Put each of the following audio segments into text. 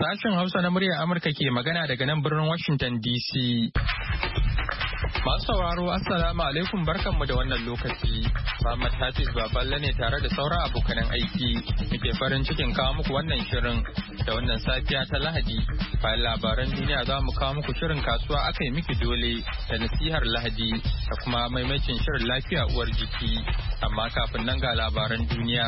Sashen Hausa na muryar Amurka ke magana daga nan birnin Washington DC. Masu sauraro Assalamu alaikum barkanmu da wannan lokaci. Muhammad Hafiz Baballe ne tare da sauran abokanan aiki. Muke farin cikin kawo muku wannan shirin da wannan safiya ta Lahadi. Bayan labaran duniya za mu kawo muku shirin kasuwa aka yi miki dole da nasihar Lahadi da kuma maimacin shirin lafiya uwar jiki. Amma kafin nan ga labaran duniya.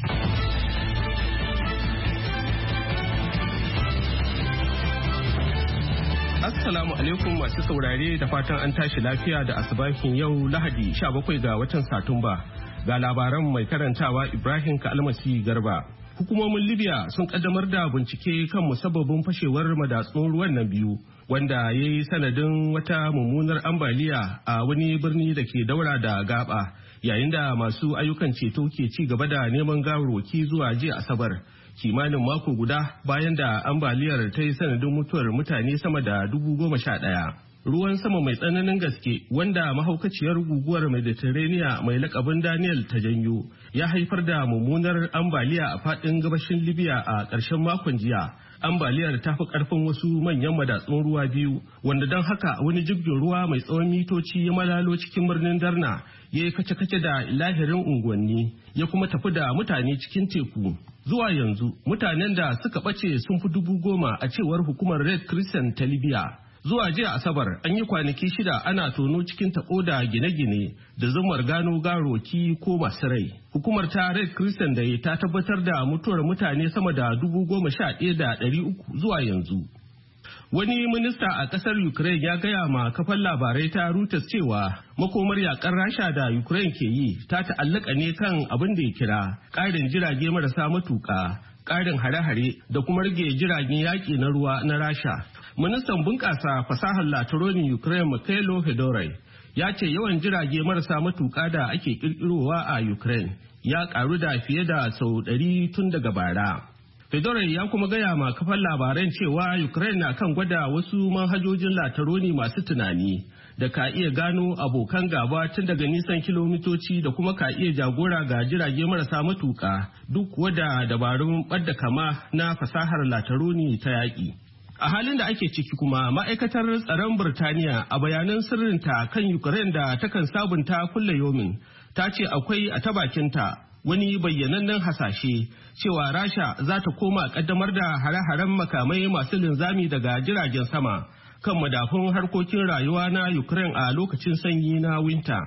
Assalamu alaikum masu saurare da fatan an tashi lafiya da asubahin yau Lahadi 17 ga watan Satumba. Ga labaran mai karantawa Ibrahim Kalmasi Garba. Hukumomin Libya sun kaddamar da bincike kan musabbabin fashewar madatsun ruwan nan biyu wanda ya yi sanadin wata mummunar ambaliya a wani birni da ke daura da gaba yayin da masu ayyukan ceto ke ci gaba da neman gawarwaki zuwa jiya Asabar. Kimanin mako guda bayan da ambaliyar ta yi sanadin mutuwar mutane sama da 11,000. Ruwan sama mai tsananin gaske wanda mahaukaciyar guguwar Mediterranean mai lakabin Daniel ta janyo ya haifar da mummunar ambaliya a fadin gabashin Libya a ƙarshen makon jiya. Ambaliyar ta fi ƙarfin wasu manyan madatsun ruwa biyu wanda don haka wani jirgin ruwa mai tsawon mitoci ya malalo cikin birnin Darna ya yi kace-kace da lahirin unguwanni ya kuma tafi da mutane cikin teku. Zuwa yanzu mutanen da suka ɓace sun fi 10,000 a cewar hukumar Red Crescent ta Libya. Zuwa jiya Asabar an yi kwanaki 6 ana tono cikin taɓo da gine-gine da zumar gano garoki ko masu rai. Hukumar ta Red Crescent da ta tabbatar da mutuwar mutane sama da 11,300 zuwa yanzu. Wani minista a kasar Ukraine ya gaya ma kafar labarai ta Reuters cewa makomar yakar Rasha da Ukraine ke yi ta ta'allaka ne kan abin da ya kira ƙarin jirage marasa matuƙa, ƙarin hare-hare da kuma rage jiragen yaƙi na ruwa na Rasha. Ministan bunƙasa fasahar latironi Ukraine Mikhailo Fedorai ya ce yawan jirage marasa matuƙa da ake ƙirƙirowa a Ukraine ya ƙaru da fiye da sau 100 tun daga bara. Fedorai ya kuma gaya ma kafar labaran cewa Ukraine na kan gwada wasu manhajojin lataroni masu tunani da ka iya gano abokan gaba tun daga nisan kilomitoci da kuma ka iya jagora ga jirage marasa matuƙa duk wada dabarun ɓadda kama na fasahar lataroni ta yaƙi. A halin da ake ciki kuma ma'aikatar tsaron Birtaniya a bayanan sirrinta kan Ukraine da takan sabunta kulle yomin ta ce akwai a ta bakinta wani bayyanannen hasashe cewa Rasha za ta koma kaddamar da hare-haren makamai masu linzami daga jiragen sama kan madafun harkokin rayuwa na Ukraine a lokacin sanyi na winter.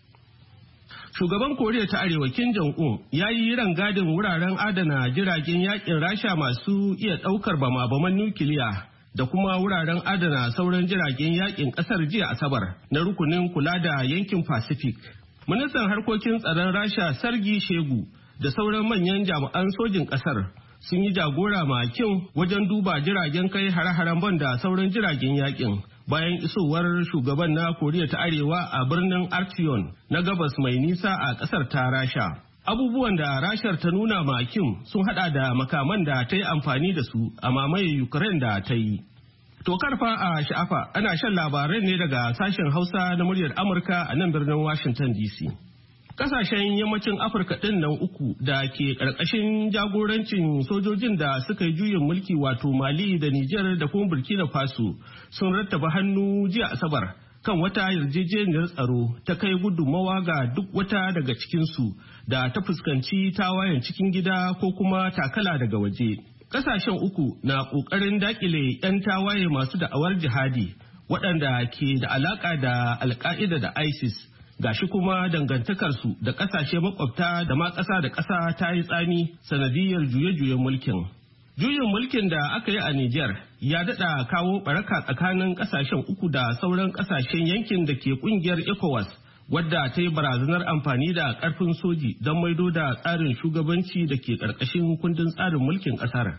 Shugaban Koriya ta Arewa Kim Jong-un ya yi rangadin wuraren adana jiragen yakin Rasha masu iya daukar bama-baman nukiliya da kuma wuraren adana sauran jiragen yakin kasar jiya Asabar na rukunin kula da yankin Pacific. Ministan harkokin tsaron Rasha Sergei Shegu da sauran manyan jami'an sojin kasar sun yi jagora ma Kim wajen duba jiragen kai hare-haren ban da sauran jiragen yakin bayan isowar shugaban na Koriya ta Arewa a birnin Archeon na gabas mai nisa a kasar ta Rasha. Abubuwan da Rashar ta nuna ma Kim sun hada da makaman da ta yi amfani da su a mamaye Ukraine da ta yi. To karfa a sha'afa ana shan labarai ne daga sashen Hausa na muryar Amurka a nan birnin Washington DC. Kasashen yammacin Afirka ɗin nan uku da ke ƙarƙashin jagorancin sojojin da suka yi juyin mulki wato Mali da Nijar da kuma Burkina Faso sun rattaba hannu jiya Asabar kan wata yarjejeniyar tsaro ta kai gudummawa ga duk wata daga cikinsu da ta fuskanci tawayen cikin gida ko kuma takala daga waje. Kasashen uku na ƙoƙarin dakile 'yan tawaye masu da'awar jihadi waɗanda ke da alaƙa da Al-Qaida da ISIS. Gashi kuma dangantakarsu da ƙasashe makwabta da ma ƙasa da ƙasa ta yi tsami sanadiyar juye-juyen mulkin. Juyin mulkin da aka yi a Nijar ya daɗa kawo ɓaraka tsakanin ƙasashen uku da sauran ƙasashen yankin da ke ƙungiyar ECOWAS wadda ta yi barazanar amfani da ƙarfin soji don maido da tsarin shugabanci da ke ƙarƙashin kundin tsarin mulkin ƙasar.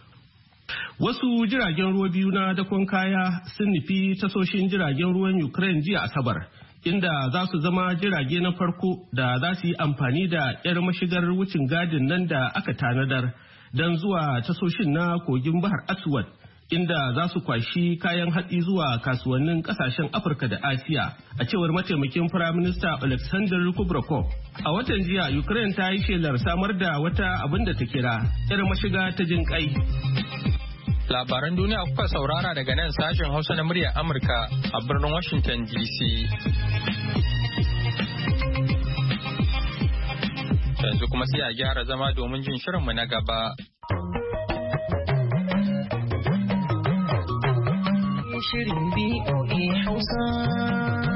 Wasu jiragen ruwa biyu na dakon kaya sun nufi tasoshin jiragen ruwan Ukraine jiya Asabar, inda za su zama jirage na farko da za su yi amfani da 'yar mashigar wucin gadin nan da aka tanadar don zuwa tasoshin na kogin Bahar Aswad, inda za su kwashi kayan hatsi zuwa kasuwannin kasashen Afirka da Asiya, a cewar mataimakin Firaminista Alexander Kubrakov. A watan jiya Ukraine ta yi shelar samar da wata abin da ta kira 'yar mashiga ta jin kai. Labaran duniya kuka saurara daga nan sashen Hausa na muryar Amurka a birnin Washington DC. Yanzu kuma sai a gyara zama domin jin shirinmu na gaba. Shirin BOA Hausa.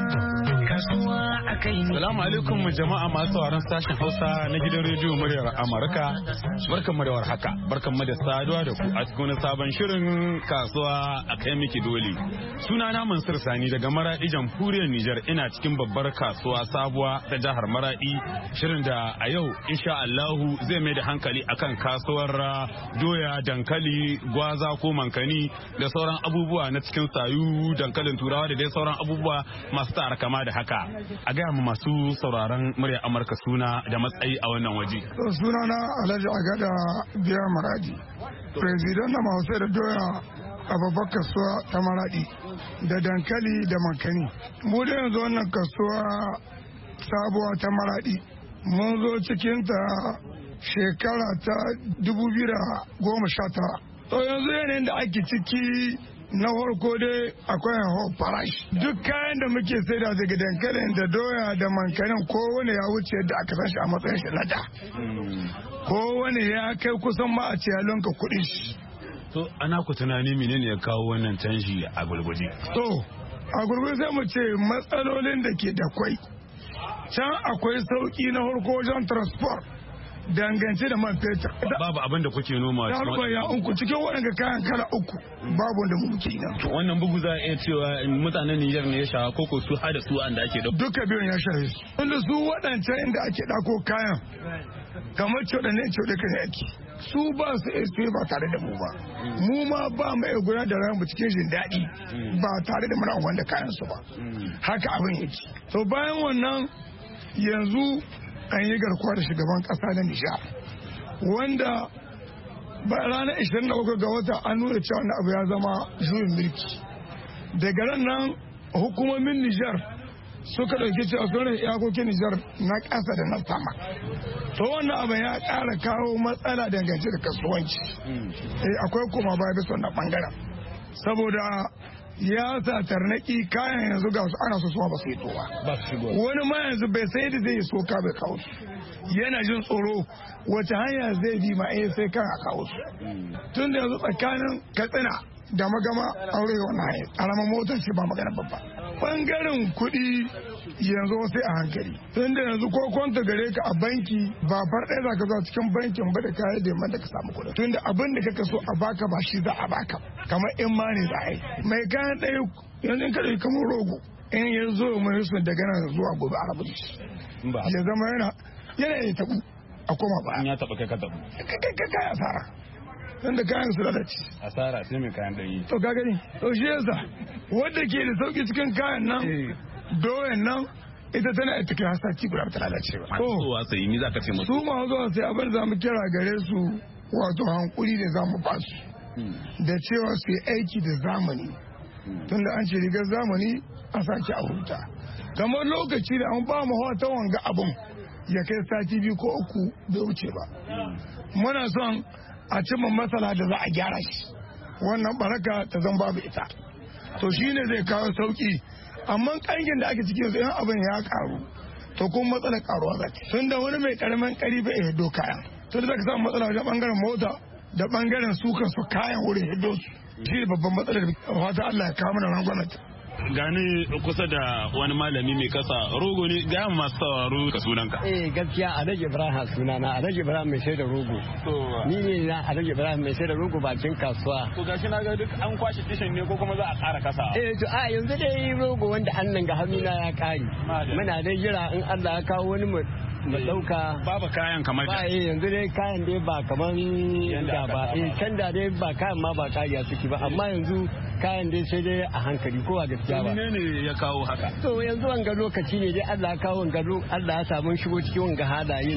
Salamu alaikum jama'a masu sauraron sashen Hausa na gidan rediyo muryar Amurka. Barkanmu da warhaka. Barkanmu da saduwa da ku a cikin sabon shirin kasuwa a kai miki dole. Sunana Mansur Sani daga Maradi Jamhuriyar Nijar, ina cikin babbar kasuwa sabuwa ta jihar Maradi. Shirin da a yau insha Allahu zai mai da hankali akan kasuwar doya, dankali, gwaza ko mankani da sauran abubuwa na cikin sayu, dankalin turawa da dai sauran abubuwa masu tsara kama da haka. A gaya mu masu sauraron murya Amurka suna da matsayi a wannan waje. Sunana Alhaji Agada Biya Maradi, President na Mahausai da doya a babbar kasuwa ta Maradi da dankali da mankani. Mu da yanzu wannan kasuwa sabuwa ta Maradi mun zo cikinta shekara ta 2019. To yanzu yanayin da ake ciki na farko dai akwai hauhawar farashi. Duk kayan da muke saida daga dankalin da doya da mankanin kowane ya wuce yadda aka san shi a matsayin shi na da. Kowane ya kai kusan ma a ce ya lonka kuɗin shi. To ana ku tunani menene ya kawo wannan canji a gurguje? To a gurguje sai mu ce matsalolin da ke da kwai. Can akwai sauki na farko wajen transport. Dangance da man fetur. Babu abin da kuke noma cikin waɗanda kayan kala uku babu wanda mu muke nan. Wannan bugu za a iya cewa mutanen Nijar ne ya shafa koko su hada su an da ake da. Duka biyun ya shafe su. Wanda su waɗancan inda ake ɗako kayan kamar coɗanne coɗe kan ake. Su ba su iya ba tare da mu ba. Mu ma ba mu iya gudanar da rayuwar mu cikin jin daɗi ba tare da muna wanda kayan su ba. Haka abin yake. To bayan wannan yanzu an yi garkuwa da shugaban kasa na Nijar wanda ba ranar 23 ga wata an nuna cewa wani abu ya zama juyin mulki. Daga nan hukumomin Nijar suka ɗauki cewa sauran iyakokin Nijar na ƙasa da na sama. To wannan abu ya ƙara kawo matsala dangance da kasuwanci. Akwai kuma baya bisa wannan ɓangaren saboda ya sa tarnaki kayan yanzu ga su ana so suwa ba su yi towa. Wani ma yanzu bai sai da zai so ka bai kawo su. Yana jin tsoro wace hanya zai bi ma sai kan a kawo su. Tun da yanzu tsakanin Katsina da Magama aure wannan hanyar ƙaramar motar ce ba magana babba. Bangaren kuɗi yanzu sai a hankali. Tun da yanzu ko kwanta gare ka a banki ba far ɗaya za ka zuwa cikin bankin ba da kayan da yamma da ka samu kuɗi. Tun da abin da kaka so a baka ba shi za a baka. Kamar in ma ne za a yi. Mai kayan ɗaya yanzu in ka ɗauki kamar rogo in ya zo mai su daga nan zuwa gobe a rabu shi. Ya zama yana ya taɓu a koma ba. Ya taɓa kai ka taɓu. Kai asara. Tun da kayan su lalace. Asara sai mai kayan ɗari. To ka gani. To shi yasa wadda ke da sauki cikin kayan nan doyan nan ita tana ita kai hasaki guda ta lalace ba. To wasa yi ni za ka ce musu. Su ma zuwa sai abin za mu kira gare su wato hankuri da za mu ba su. Da cewa su yi aiki da zamani. Tunda an ce rigar zamani a sake a huta. Kamar lokaci da an ba mu ta wanga abun ya kai sati 2 ko 3 bai wuce ba. Muna son a cimma matsala da za a gyara shi. Wannan baraka ta zan babu ita. To shi ne zai kawo sauki. Amma kangin da ake cikin yanzu abin ya karu. To kuma matsalar karuwa za ta. Tun da wani mai karamin kari bai hiddo kayan. Tun da zaka samu matsala wajen bangaren mota da bangaren su kansu kayan wurin hiddo su. Shi ne babban matsalar da fata Allah ya kawo mana ran gwamnati. Gani kusa da wani malami mai kasa rogo ne ga masu sauraro ka sunanka. Gaskiya Alhaji Ibrahim sunana Alhaji Ibrahim mai sai da rogo. Ni ne na Alhaji Ibrahim mai sai da rogo bakin kasuwa. To gashi na ga duk an kwashe tishin ne ko kuma za a ƙara kasa. To a yanzu dai rogo wanda annan ga hannuna ya kare. Muna dai jira in Allah ya kawo wani mu dauka. Babu kayan kamar da. Yanzu dai kayan dai ba kamar da ba. Can da dai ba kayan ma ba kariya suke ba amma yanzu kayan dai sai dai a hankali ko a gaskiya ba. Ne ya kawo haka? To yanzu wanga lokaci ne dai Allah ya kawo wanga Allah ya samu shigo cikin wanga halaye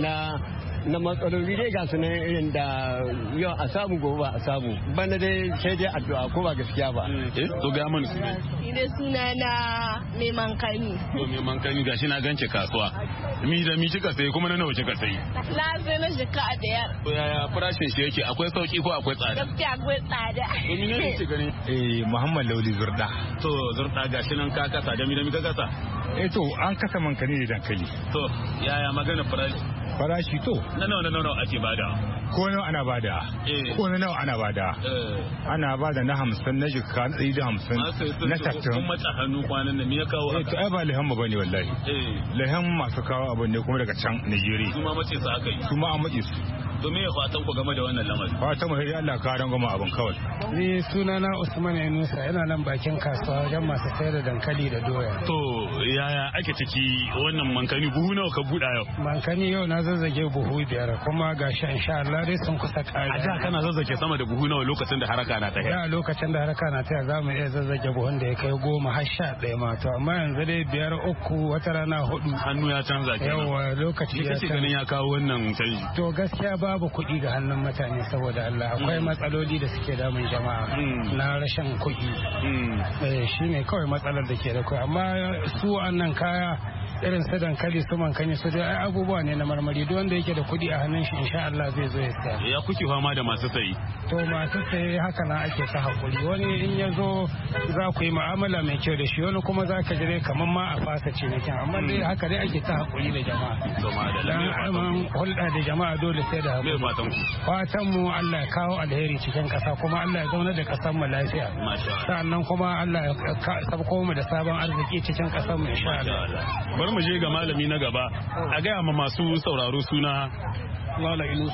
na matsaloli dai ga su irin da yau a samu gobe ba a samu. Bana dai sai dai addu'a ko ba gaskiya ba. To ga mana su. Ni dai suna na mai mankani. To mai mankani gashi na ganke kasuwa. Mi da mi kika sayi kuma na nawa kika sayi? Na sai na jika a biyar. To yaya farashin shi yake? Akwai sauki ko akwai tsada? Gaskiya akwai tsada. To mi ne kike gani? Muhammad Lauli Zurda. To Zurda gashi nan ka kasa da mi ka kasa? To an kasa mankani da dankali. To yaya magana farashi? Farashi to na nawa ake bada? Ko nawa ana bada? Ko nawa ana bada? Ana bada na 50 na jikka na 150 na 60. Kun matsa hannu kwanan nan me ya kawo haka? To ai ba lehan ba ne wallahi. Lehan masu kawo abin ne kuma daga can Nigeria. Su ma mace su aka yi. Su ma an mace su. To me ya fatan ku game da wannan lamarin? Fatan mu sai Allah ka ran gama abin kawai. Ni sunana Usman Yunusa yana nan bakin kasuwa wajen masu sayar da dankali da doya. To yaya ake ciki wannan mankani buhu nawa ka buɗa yau? Mankani yau na zazzage buhu 5 kuma gashi insha Allah dai sun kusa kare. A da kana zazzage sama da buhu nawa lokacin da haraka na tafiya? Da lokacin da haraka na tafiya za mu iya zazzage buhun da ya kai 10 har 11 ma to amma yanzu dai 5 3 wata rana 4. Hannu ya canza kenan. Yawa lokaci ya canza. ganin ya kawo wannan canji? To gaskiya babu kuɗi ga hannun mutane saboda Allah akwai matsaloli da suke damun jama'a na rashin kuɗi. Shine kawai matsalar da ke da kai amma su wannan kaya irin su dankali su mankani su da abubuwa ne na marmari duk wanda yake da kuɗi a hannun shi insha Allah zai zo ya saya. Ya kuke fama da masu sayi? To masu sayi haka na ake ta hakuri wani in ya zo za ku yi mu'amala mai kyau da shi wani kuma za ka jire kamar ma a fasa cinikin amma dai haka dai ake ta hakuri da jama'a. Dan hulɗa da jama'a dole sai da hakuri. Fatan mu Allah ya kawo alheri cikin ƙasa kuma Allah ya zauna da ƙasar mu lafiya. Sannan kuma Allah ya sabko mu da sabon arziki cikin ƙasar mu insha Allah. Bari mu je ga malami na gaba a gaya ma masu sauraro suna Lala Ilus.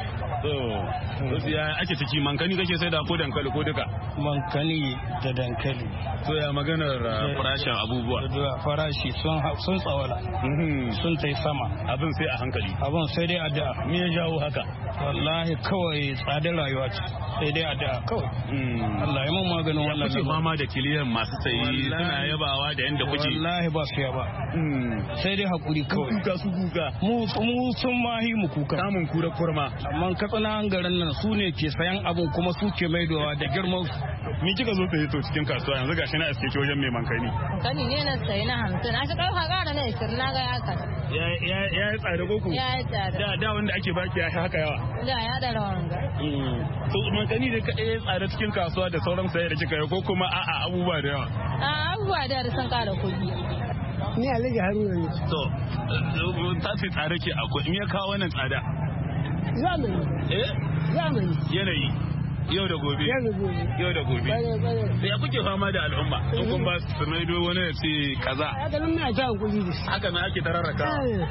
To ya ake ciki mankani kake sai da ko dankali ko duka? Mankani da dankali. To ya maganar farashin abubuwa? Farashi sun tsawala. Sun tai sama. Abin sai a hankali. Abin sai dai addu'a. Me ya jawo haka? Wallahi kawai tsadar rayuwa ce. Sai dai addu'a kawai. Allah ya mun maganin wannan. Kuke fama da kiliyan masu sayi suna yabawa da yanda kuke. Wallahi ba su yaba. Sai dai hakuri kawai. Kuka su kuka. Mu sun mahi mu kuka. Samun kura kurma. Amma katsina garin nan su ne ke sayan abun kuma su ke maidowa da girman. Ni kika zo tsaye to cikin kasuwa yanzu gashi na iske ki wajen mai mankani. Kani ne na sayi na 50 a shi ɗauka gara na 20 na ga ya kasa. Ya yi tsada koko? Ya yi tsada. Da wanda ake baki ya haka yawa. Da ya da rawan ga. To mankani ne kaɗai ya tsada cikin kasuwa da sauran saye da kika yi ko kuma a'a abubuwa da yawa? Abubuwa da sun ƙara kuɗi. Ni Alhaji Haruna ne. To ta ce tsada ke akwai me ya kawo wannan tsada? Zamani. Zamani. Yanayi. Yau da gobe. Yau da gobe. Da ya kuke fama da al'umma? In kun ba su maido wani ya ce kaza. Haka nan na ta hankuli da shi. Haka na ake tararraka.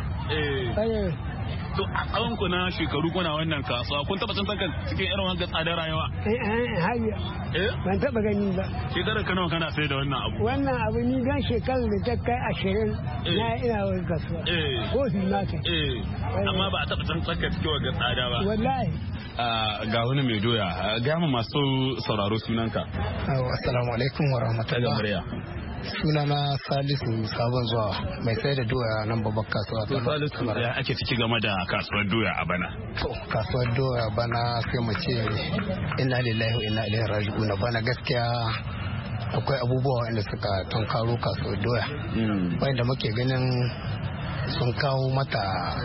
To a tsawon ku na shekaru kuna wannan kasuwa kun taba tsantsar cikin irin wannan tsadar rayuwa? Ban taba gani ba. Shekarar ka nawa kana sai da wannan abu? Wannan abu ni dan shekarar da ta kai 20 na ina wani kasuwa. Ko su na kai. Amma ba a taba tsantsar cikin wannan tsada ba. Wallahi. Ga wani mai doya ga mu masu sauraro sunanka. Assalamu alaikum wa rahmatullahi. Sunana Salisu Sabon Zuwa mai sai da doya nan babbar kasuwa. To Salisu ya ake ciki game da kasuwar doya a bana? To kasuwar doya bana sai mu ce inna lillahi wa inna ilaihi raji'un bana gaskiya akwai abubuwa wanda suka tunkaro kasuwar doya wanda muke ganin sun kawo mata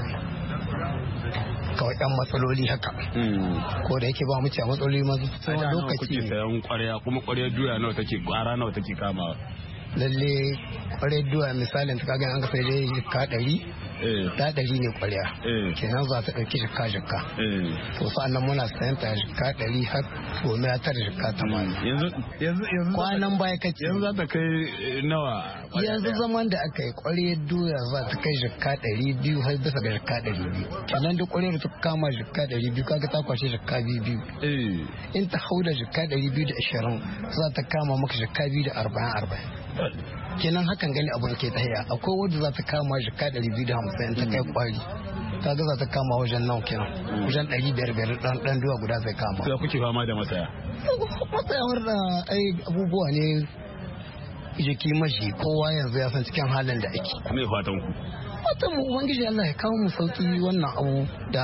kawai ɗan matsaloli haka ko da yake ba mu ce matsaloli masu tsawon lokaci ne. Sayan kwarya kuma kwaryar doya nawa take kwara nawa take kamawa? Lalle kwaryar doya misalin ta kaga an ka sai dai jikka 100 da 100 ne kwarya kenan za ta ɗauki jikka to sa'annan muna sayan ta jikka 100 har gome ta da jikka 80 yanzu kwanan baya kace yanzu za ta kai nawa? Yanzu zaman da aka yi kwaryar doya za ta kai jikka 200 har bisa ga jikka 200 kenan duk kwaryar ta kama jikka 200 kaga ta kwashe jikka 200 in ta hau da jikka 220 za ta kama maka jikka 240 kenan hakan gani abun ke tahiya akwai wanda za ta kama jikka 250 ta kai kwari kaga za ta kama wajen nawa kenan wajen 500 dan duwa guda zai kama. Sai kuke fama da masaya? Masayawar da ai abubuwa ne jiki mashi kowa yanzu ya san cikin halin da ake. Me fatan ku? Fatan mu ubangiji Allah ya kawo mu sauki wannan abu da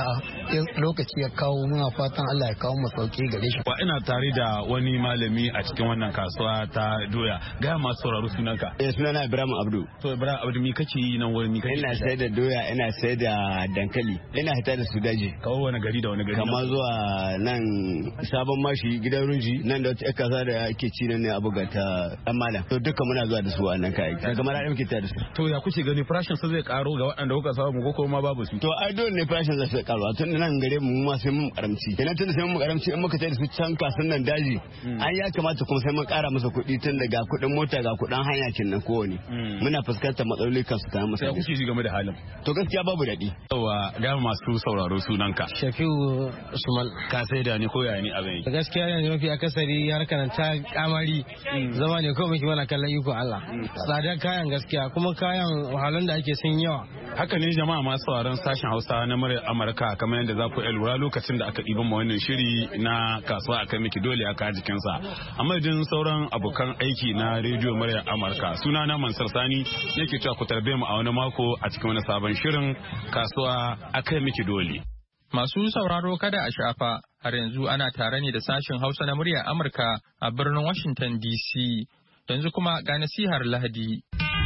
lokaci ya kawo muna fatan Allah ya kawo mu sauki gare shi. Wa ina tare da wani malami a cikin wannan kasuwa ta doya. Ga masu sauraro sunanka. Sunana Ibrahim Abdu. To Ibrahim Abdu me kake yi nan wurin? Ina sayar da doya, ina sayar da dankali, ina hita da su daji. Kawo wani gari da wani gari? Kamar zuwa nan Sabon Mashi, gidan Runji, nan da wata kasa da ake ci nan ne a buga ta Dan Malam. To duka muna zuwa da su a nan kai. Daga mara muke ta da su. To ya kuke gani farashin sa zai karo ga waɗanda kuka samu ko kuma babu su? To ai dole ne farashin zai karo. Tun nan gare mu ma sai mun karamci. Kenan tun sai mun karamci in muka tafi da su can kasan nan daji. Ai ya kamata kuma sai mun kara masa kuɗi tun daga kuɗin mota ga kuɗin hanya kin kowane muna fuskantar matsaloli kansu ta musu. Sai kuke ji game da halin? To gaskiya babu daɗi. Yawa ga masu sauraro sunanka. Shafi'u Usman. Ka sai da ni ko ya ni abin? Gaskiya yanzu mafi akasari harkar ta kamari zama ne ko muke mana kallon iko Allah. Tsadar kayan gaskiya kuma kayan wahalun da ake sun yawa. Haka ne jama'a masu sauraron sashen Hausa na muryar Amurka kamar yadda za ku iya lura lokacin da aka ɗiban ma wannan shiri na kasuwa akai miki dole aka jikinsa. A madadin sauran abokan aiki na rediyo muryar Amurka sunana Mansur Sani yake cewa ku tarbe mu a wani mako a cikin wani sabon shirin kasuwa akai miki dole. Masu sauraro kada a shafa har yanzu ana tare ne da sashen Hausa na muryar Amurka a birnin Washington DC. Yanzu kuma ga nasihar Lahadi.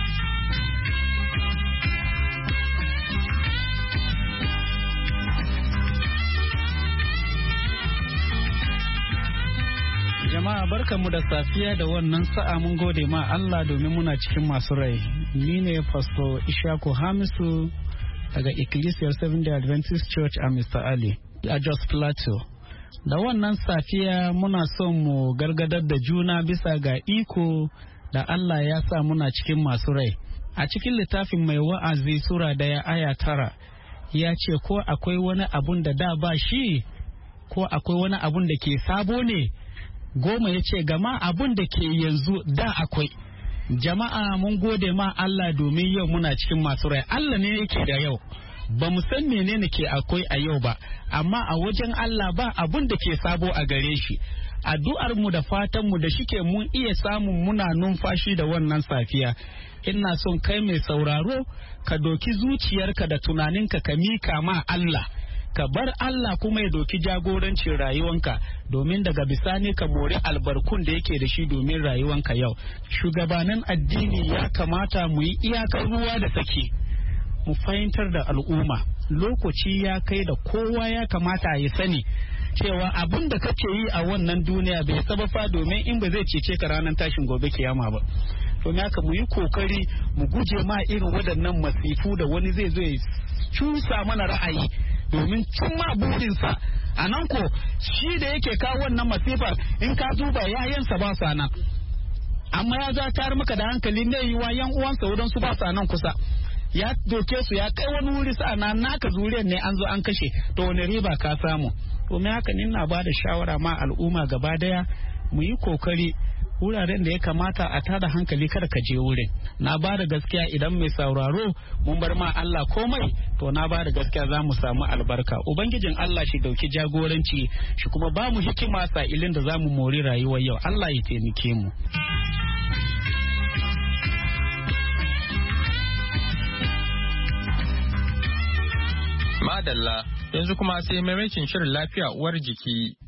Jama'a barkanmu da safiya da wannan sa'a mun gode ma Allah domin muna cikin masu rai. Ni ne Pastor Ishaku Hamisu daga Ecclesial Seventh-day Adventist Church a Mr. Ali a Jos Plateau. Da wannan safiya muna son mu gargadar da juna bisa ga iko da Allah ya sa muna cikin masu rai. A cikin littafin mai wa'azi Sura 1:9 ya ce ko akwai wani abun da ba shi ko akwai wani abun da ke sabo ne. 10 ya ce gama abun da ke yanzu da akwai. Jama'a mun gode ma Allah domin yau muna cikin masu rai. Allah ne yake da yau. Ba mu san menene ke akwai a yau ba, amma a wajen Allah ba abun da ke sabo a gare shi. Addu'ar mu da fatan mu da shike mun iya samun muna numfashi da wannan safiya. Ina son kai mai sauraro ka doki zuciyarka da tunaninka ka mika ma Allah. Ka bar Allah kuma ya doki jagorancin rayuwanka domin daga bisani ka mori albarkun da yake da shi domin rayuwanka yau. Shugabannin addini ya kamata mu yi iyakar ruwa da tsaki. Mu fahimtar da al'umma lokaci ya kai da kowa ya kamata ya sani cewa abin da kake yi a wannan duniya bai sabafa domin in ba zai cece ka ranar tashin gobe kiyama ba. To me haka mu yi kokari mu guje ma irin waɗannan masifu da wani zai zo ya cusa mana ra'ayi domin cimma burinsa. A nan ko shi da yake kawo wannan masifar in ka duba yayansa ba sa nan, amma ya za tar maka da hankali ne yi wa yan uwansa wurin su ba sa nan kusa. Ya doke su ya kai wani wuri sa'ana naka zuriyar ne an zo an kashe, to wani riba ka samu. To me haka ina ba da shawara ma al'umma gaba daya mu yi kokari wuraren da ya kamata a tada hankali kada ka je wurin. Na ba da gaskiya idan mai sauraro mun bar ma Allah komai, to na ba da gaskiya za mu samu albarka. Ubangijin Allah shi dauki jagoranci shi kuma ba mu hikima sa'ilin da za mu mori rayuwar yau. Allah ya taimake mu. Madalla, yanzu kuma sai maimakin shirin lafiya uwar jiki.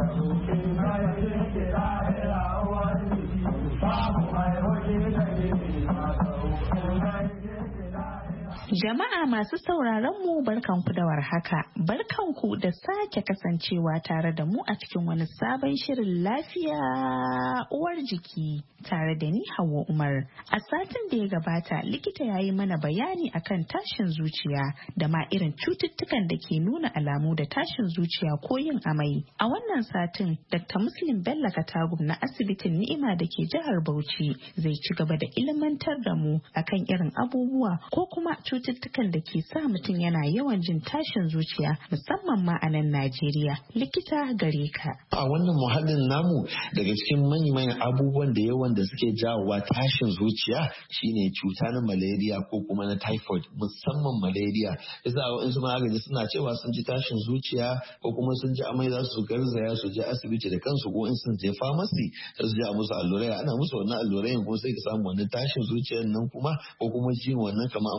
Jama'a masu sauraron mu barkanku da warhaka. Barkanku da sake kasancewa tare da mu a cikin wani sabon shirin lafiya uwar jiki tare da ni Hauwa Umar. A satin da ya gabata likita ya yi mana bayani akan tashin zuciya da ma irin cututtukan da ke nuna alamu da tashin zuciya ko yin amai. A wannan satin Dr. Muslim Bello Katagum na asibitin Ni'ima da ke jihar Bauchi zai ci gaba da ilmantar da mu akan irin abubuwa ko kuma cututtukan da ke sa mutum yana yawan jin tashin zuciya musamman ma a nan Najeriya. Likita gare ka. A wannan muhallin namu daga cikin manyan abubuwan da yawan da suke jawowa tashin zuciya shine cuta na malaria ko kuma na typhoid, musamman malaria. Yasa waɗansu magani suna cewa sun ji tashin zuciya ko kuma sun ji amai za su garzaya su je asibiti da kansu ko in sun je pharmacy sai su je a musu allurai, ana musu wannan allurai kuma sai ka samu wannan tashin zuciyar nan kuma ko kuma jin wannan kamar aman nan ya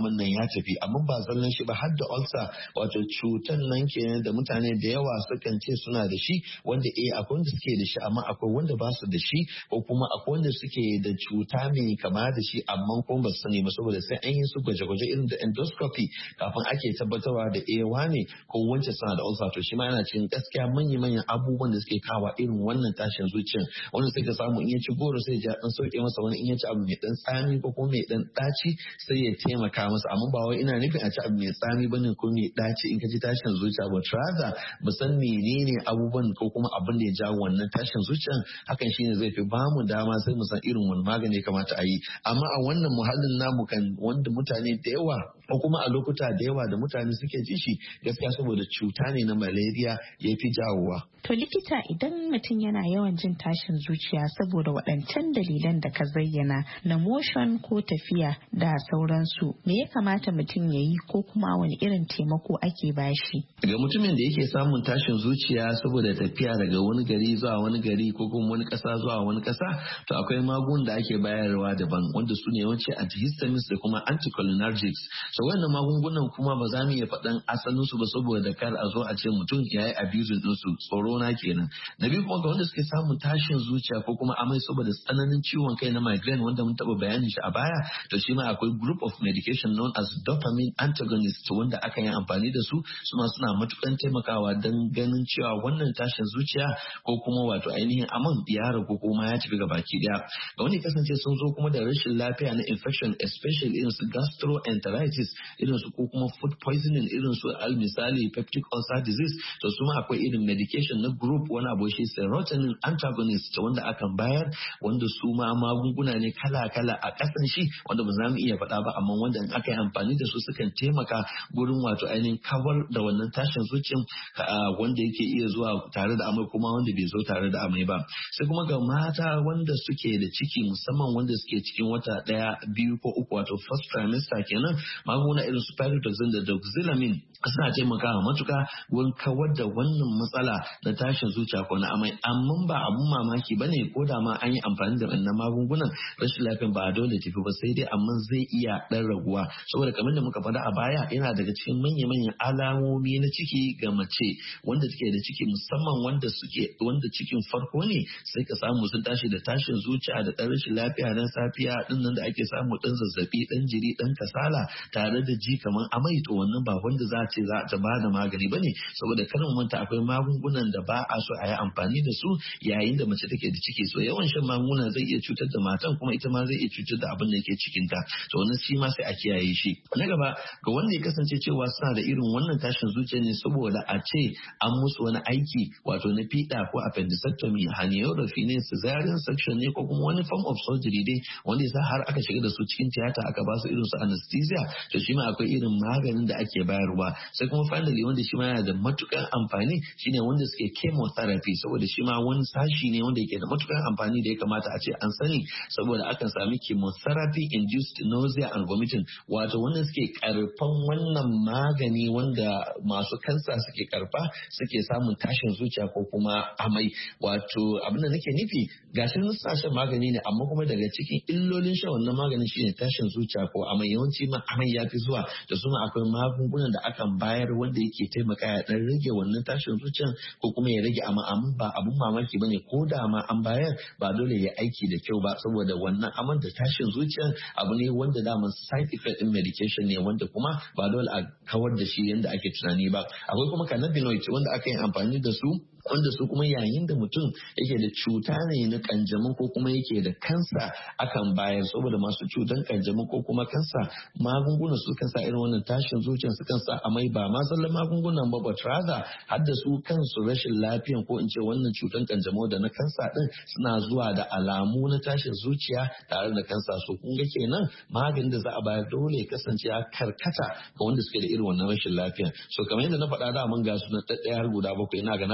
tafi. Amma ba zallan shi ba, har da ulcer, wato cutan nan kenan da mutane da yawa sukan ce suna da shi, wanda akwai wanda suke da shi amma akwai wanda ba su da shi, ko kuma akwai wanda suke da cuta mai kama da shi amma kuma ba su sani ba, saboda sai an yi su gwaje-gwaje irin da endoscopy kafin ake tabbatarwa da wane ko wance suna da ulcer. To shi ma yana cikin gaskiya manya-manyan abubuwan da suke kawo irin wannan tashin zuciya, wanda sai ka samu in ya ci goro sai ya dan sauke masa, wani in ya ci abu mai dan tsami ko kuma mai dan daci sai ya taimaka masa. Amma ba wai ina nufin a ci abu mai tsami bane ko mai daci in ka ji tashin zuciya, but rather mu san menene abubuwan ko kuma abin da ya jawo wannan tashin zuciya. Hakan shine zai fi bamu dama sai mu san irin wani magani ya kamata a yi. Amma a wannan muhallin namu kan wanda mutane da yawa ko kuma a lokuta da yawa da mutane suke ji shi, gaskiya saboda cuta ne na malaria ya fi jawowa. To likita, idan mutum yana yawan jin tashin zuciya saboda waɗancan dalilan da ka zayyana na motion ko tafiya da sauransu, me ya kamata mutum ya yi ko kuma wani irin taimako ake bashi? Ga mutumin da yake samun tashin zuciya saboda tafiya daga wani gari zuwa wani gari ko kuma wani ƙasa zuwa wani ƙasa, to akwai magun da ake bayarwa daban, wanda su ne yawanci antihistamines da kuma anticholinergics. So wannan magungunan kuma ba za mu iya faɗan asalinsu ba saboda kar a zo a ce mutum ya yi abusing ɗinsu, tsoro na kenan. Na biyu kuma ga wanda suke samun tashin zuciya ko kuma amai saboda tsananin ciwon kai na migraine, wanda mun taɓa bayanin shi a baya, to shi ma akwai group of medication known as dopamine antagonists wanda aka yi amfani da su ma suna matukan taimakawa don ganin cewa wannan tashin zuciya ko kuma wato ainihin aman ya ragu ko kuma ya tafi ga baki daya. Ga wani kasance sun zo kuma da rashin lafiya na infection, especially irin su gastroenteritis, irin su ko kuma food poisoning, irin su misali peptic ulcer disease, to su ma akwai irin medication na group wani abu shi serotonin antagonist wanda akan bayar, wanda su ma magunguna ne kala-kala a kasan shi wanda ba za mu iya faɗa ba, amma wanda in aka yi amfani da su sukan taimaka gurin wato ainihin kawar da wannan tashin zuciyan wanda yake iya zuwa tare da amai kuma wanda bai zo tare da amai ba. Sai kuma ga mata wanda suke da ciki, musamman wanda suke cikin wata ɗaya, biyu ko uku, wato first trimester kenan, magunguna irin su pyridoxine da doxylamine suna taimakawa matuka wurin kawar da wannan matsala na tashin zuciya ko na amai. Amma ba abun mamaki bane ko da ma an yi amfani da wannan magungunan, rashin lafiyan ba dole tafi ba, sai dai amma zai iya dan raguwa, saboda kamar da muka faɗa a baya, yana daga cikin manya-manyan alamomi na ciki ga mace wanda take da ciki, musamman wanda cikin farko ne, sai ka samu sun tashi da tashin zuciya da ɗan rashin lafiya dan safiya din nan da ake samu ɗan zazzabi, ɗan jiri, ɗan kasala tare da ji kamar amai. To wannan ba wanda za ce za ta ba da magani ba ne, saboda karin manta akwai magungunan da ba a so a yi amfani da su yayin da mace take da ciki. So yawan shan magunguna zai iya cutar da matan, kuma ita ma zai iya cutar da abin da yake cikinta. To wannan shi ma sai a kiyaye shi. Na gaba, ga wanda ya kasance cewa suna da irin wannan tashin zuciya ne saboda a ce an musu wani aiki wato na fiɗa ko appendectomy, herniorrhaphy ne, cesarean section ne, ko kuma wani form of surgery dai wanda yasa har aka shiga da su cikin tiyata, aka ba su irin su anesthesia, to shi ma akwai irin maganin da ake bayarwa. Sai kuma finally wanda shi ma yana da matukan amfani shine wanda suke chemotherapy, saboda shi ma wani sashi ne wanda yake da matukan amfani da ya kamata a ce an sani, saboda akan sami chemotherapy induced nausea and vomiting, wato wanda suke karfan wannan magani wanda masu kansa suke karfa suke samun tashin zuciya ko kuma amai. Wato abin da nake nufi, gashi sun sa shan magani ne, amma kuma daga cikin illolin shan wannan maganin shine tashin zuciya ko amai. Yawanci ma amai ya fi zuwa da su, akwai magungunan da akan bayar wanda yake taimaka ya dan rage wannan tashin zuciyan ko kuma ya rage amma ba abun mamaki bane ko da ma an bayar ba dole ya aiki da kyau ba, saboda wannan aman da tashin zuciyan abu ne wanda daman side effect din medication ne, wanda kuma ba dole a kawar da shi yadda ake tunani ba. Akwai kuma cannabinoids wanda aka yi amfani da su, wanda su kuma yayin da mutum yake da cuta ne na kanjamau ko kuma yake da kansa akan bayar, saboda masu cutan kanjamau ko kuma kansa magungunan su kan sa irin wannan tashin zuciya, su kan sa amai. Ba ma sallan magungunan ba, but rather har da su kansu rashin lafiyan ko in ce wannan cutan kanjamau da na kansa din suna zuwa da alamu na tashin zuciya tare da kansa. So kun ga kenan maganin da za a bayar dole ya kasance ya karkata ga wanda suke da irin wannan rashin lafiya. So kamar yadda na faɗa da mun ga su na ɗaɗɗaya har guda bakwai, ina ga na faɗa sama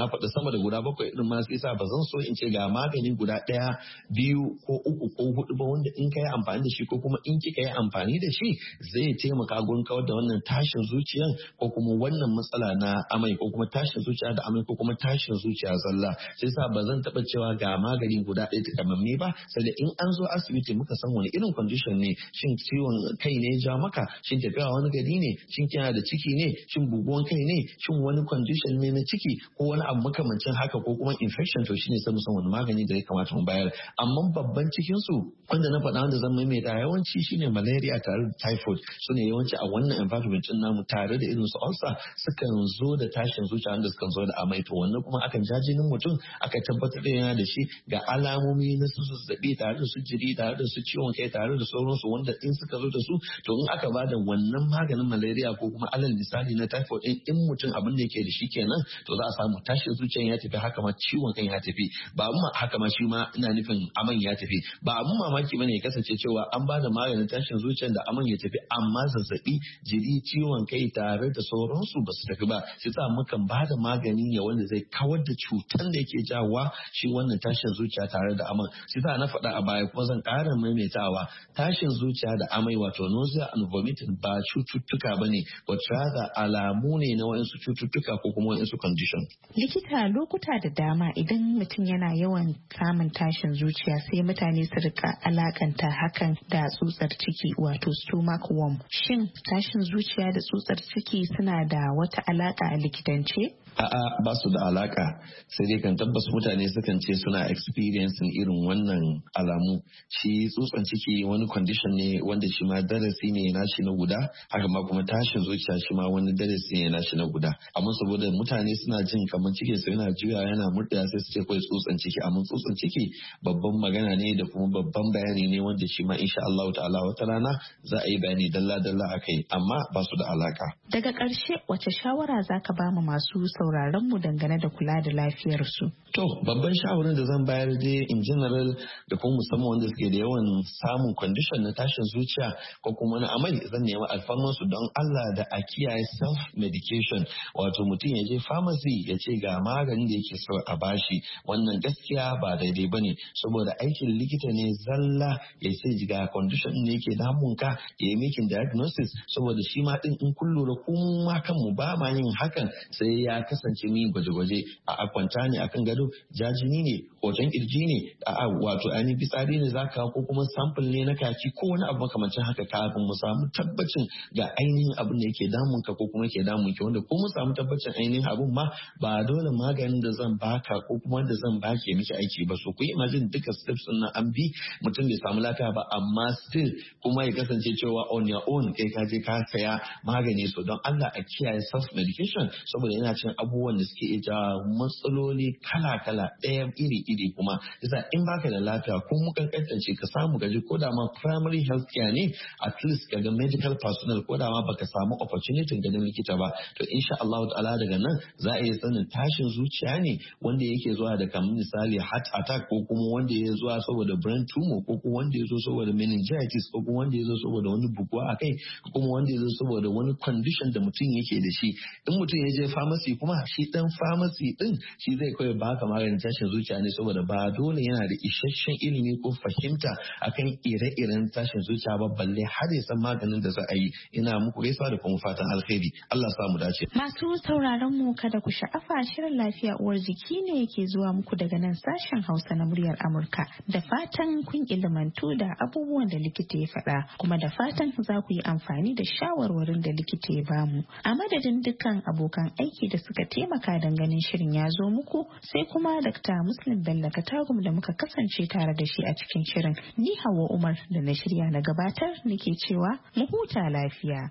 sama da guda 7 irin ma sai sa ba zan so in ce ga magani guda 1, 2 ko 3 ko 4 ba wanda in ka yi amfani da shi ko kuma in kika yi amfani da shi zai taimaka gurin kawar da wannan tashin zuciyan ko kuma wannan matsala na amai ko kuma tashin zuciya da amai ko kuma tashin zuciya zalla. Sai sa ba zan taɓa cewa ga magani guda 1 takamamme ba, sai da in an zo asibiti muka san wani irin condition ne, shin ciwon kai ne ya ja maka, shin tafiya wani gari ne, shin kina da ciki ne, shin buguwan kai ne, shin wani condition ne na ciki ko wani abu makamancin haka ko kuma infection, to shine sai mu san wani magani da ya kamata mu bayar. Amma babban cikin su wanda na faɗa wanda zan maimaita yawanci shine malaria tare da typhoid, su ne yawanci a wannan environment din namu tare da irin su ulcer sukan zo da tashin zuciya wanda sukan zo da amai, to wannan kuma akan ja jinin mutum aka tabbatar da yana da shi ga alamomi na su zazzabi tare da su jiri tare da su ciwon kai tare da sauransu, wanda in suka zo da su to in aka ba da wannan maganin malaria ko kuma alal misali na typhoid in mutum abin da yake da shi kenan, to za a samu tashin zuciyan ya tafi, haka ma ciwon kan ya tafi, ba amma haka ma shi ma ina nufin aman ya tafi. Ba abun mamaki bane ya kasance cewa an ba da maganin tashin zuciyan da aman ya tafi amma zazzabi jiri ciwon kai tare da sauransu ba su tafi ba. Shi sa mukan ba da magani ne wanda zai kawar da cutan da yake jawa shi wannan tashin zuciya tare da aman. Shi sa na faɗa a baya kuma zan ƙara maimaitawa, tashin zuciya da amai wato nausea and vomiting ba cututtuka bane, wacce rather alamu ne na waɗansu cututtuka ko kuma waɗansu condition. Likita, lokuta da dama idan mutum yana yawan samun tashin zuciya sai mutane su rika alakanta hakan da tsutsar ciki wato stomach worm. Shin tashin zuciya da tsutsar ciki suna da wata alaka a likitance? A'a, ba su da alaka, sai dai kan tabbas mutane sukan ce suna experiencing irin wannan alamu. Shi tsutsan ciki wani condition ne wanda shi ma darasi ne na shi na guda, haka ma kuma tashin zuciya shi ma wani darasi ne na shi na guda. Amma saboda mutane suna jin kamar cikin su yana juya yana murɗa sai su ce kawai tsutsan ciki, amma tsutsan ciki babban magana ne da kuma babban bayani ne wanda shi ma insha Allah ta'ala wata rana za a yi bayani dalla-dalla akai, amma ba su da alaka. Daga ƙarshe wace shawara zaka ba mu masu sauraron mu dangane da kula da lafiyarsu? To, babban shawarar da zan bayar dai in general da kuma musamman wanda suke da yawan samun condition na tashin zuciya ko kuma na amai, zan nemi alfarman su don Allah da a kiyaye self medication, wato mutum ya je pharmacy ya ce ga maganin da yake so a bashi. Wannan gaskiya ba daidai bane, saboda aikin likita ne zalla ya ce ga condition ne yake damun ka, ya yi making diagnosis, saboda shi ma din in kun lura kuma kanmu ba ma yin hakan sai ya kasance min gwaje-gwaje a kwanta ne akan gado, jajini ne, hoton kirji ne, wato ainihin fitsari ne zaka ko kuma sample ne na kaki ko wani abu makamancin haka, kafin mu samu tabbacin ga ainihin abin da yake damun ka ko kuma yake damun ki, wanda ko mu samu tabbacin ainihin abun ma ba dole maganin da zan baka ko kuma wanda zan baki miki aiki ba. So ku yi imagine duka steps din nan an bi mutum bai samu lafiya ba, amma still kuma ya kasance cewa on your own kai ka je ka saya magani. So don Allah a kiyaye self medication, saboda yana cin abubuwan da suke iya matsaloli kala-kala ɗaya iri-iri. Kuma yasa in baka da lafiya ko mu kankantance ka samu gaji ko da ma primary health care ne, at least ka ga medical personnel ko da ma baka samu opportunity ganin likita ba, to insha Allah ta'ala daga nan za a iya sanin tashin zuciya ne wanda yake zuwa da kamar misali heart attack, ko kuma wanda ya zuwa saboda brain tumor, ko kuma wanda ya zo saboda meningitis, ko kuma wanda ya zo saboda wani buguwa a kai, ko kuma wanda ya zo saboda wani condition da mutum yake da shi. In mutum ya je pharmacy kuma shi dan pharmacy din shi zai kawai baka maganin tashin zuciya ne, saboda ba dole yana da isasshen ilimi ko fahimta akan ire-iren tashin zuciya ba, balle har ya san maganin da za a yi. Ina muku gaisuwa da kuma fatan alheri. Allah sa mu dace. Masu sauraron mu kada ku sha'afa, shirin lafiya uwar jiki ne yake zuwa muku daga nan sashen Hausa na muryar Amurka. Da fatan kun ilimantu da abubuwan da likita ya faɗa, kuma da fatan za ku yi amfani da shawarwarin da likita ya bamu. A madadin dukkan abokan aiki da suka taimaka don ganin shirin ya zo muku, sai kuma Dr. Muslim Bello Katagum da muka kasance tare da shi a cikin shirin. Ni Hauwa Umar da na shirya na gabatar nake cewa mu huta lafiya.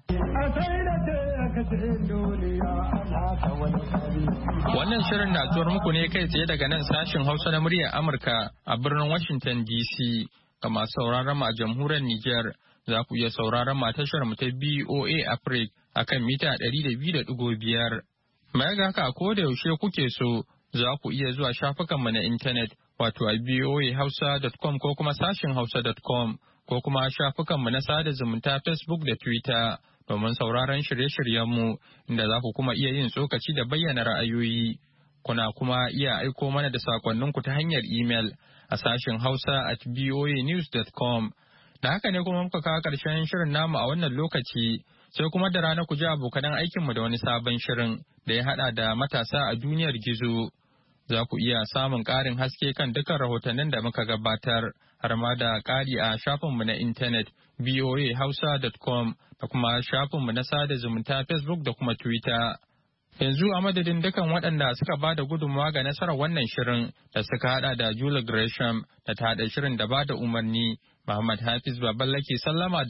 Wannan shirin na zuwar muku ne kai tsaye daga nan sashin Hausa na muryar Amurka a birnin Washington DC. Ga masu sauraron mu a jamhuriyar Nijar, za ku iya sauraron mu a tashar mu ta BOA Africa akan mita 200.5. Mai ga haka ko da yaushe kuke so, za ku iya zuwa shafukanmu na intanet wato a boahausa.com ko kuma sashin hausa.com ko kuma shafukanmu na sada zumunta Facebook da Twitter domin sauraron shirye-shiryenmu, inda za ku kuma iya yin tsokaci da bayyana ra'ayoyi. Kuna kuma iya aiko mana da sakonninku ta hanyar email a sashen hausa@voanews.com. Da haka ne kuma muka kawo ƙarshen shirin namu a wannan lokaci, sai kuma da rana ku ji abokanan aikinmu da wani sabon shirin da ya haɗa da matasa a duniyar gizo. Za ku iya samun ƙarin haske kan dukkan rahotannin da muka gabatar, har ma da ƙari a shafinmu na intanet voahausa.com da kuma shafinmu na sada zumunta Facebook da kuma Twitter. Yanzu a madadin dukan waɗanda suka ba da gudunmawa ga nasarar wannan shirin da suka haɗa da Julie Gresham da ta haɗa shirin da ba da umarni, Muhammad Hafiz Baballa ke sallama